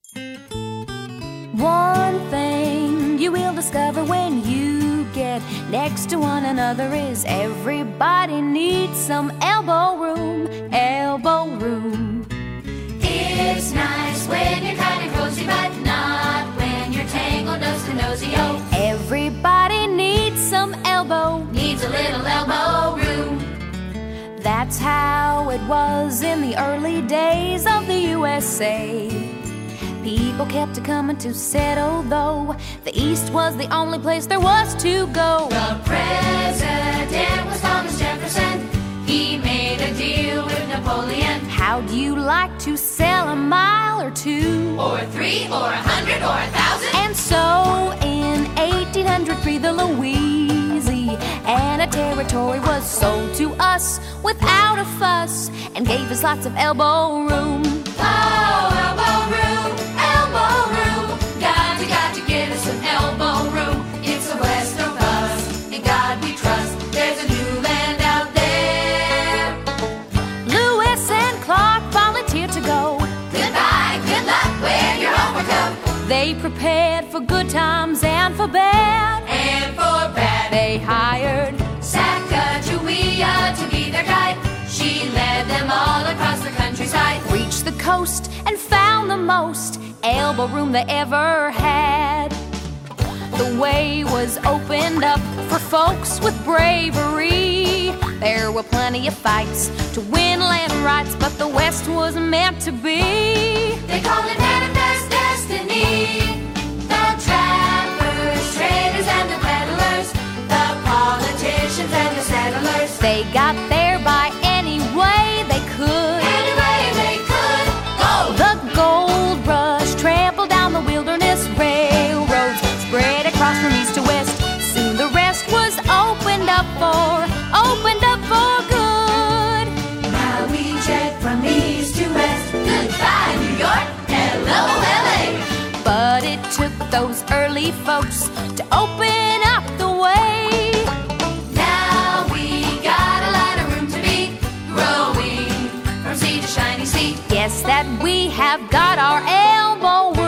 One thing you will discover when you get next to one another is everybody needs some elbow room, elbow room. It's nice when you're kind of cozy, but not when you're tangled nose to nosy. Oh, everybody needs some elbow, needs a little elbow room. That's how it was in the early days of the USA. People kept a-comin' to settle, though the East was the only place there was to go. The president was Thomas Jefferson. He made a deal with Napoleon. How'd you like to sell a mile or two? Or 3 or 100 or 1,000? And so in 1803 the Louisiana Territory was sold to us without a fuss and gave us lots of elbow room. Oh, elbow room, elbow room. Got to give us some elbow room. It's the West of us, in God we trust. There's a new land out there. Lewis and Clark volunteered to go. Goodbye, good luck, wear your overcoat. They prepared for good times and for bad. And for bad, they hired Sacagawea to be their guide. She led them all across the countryside, reached the coast and found the most elbow room they ever had. The way was opened up for folks with bravery. There were plenty of fights to win land rights, but the West was meant to be. They call it manifest destiny. The trappers, traders, and the peddlers, the politicians and the settlers. They got there by any way they could. Any way they could. Go! The gold rush trampled down the wilderness railroads, spread across from east to west. Soon the rest was opened up for good. Now we tread from east to west. Goodbye, New York. Hello, LA. But it took those early folks to open up the way. Now we got a lot of room to be growing from sea to shiny sea. Yes, that we have got our elbow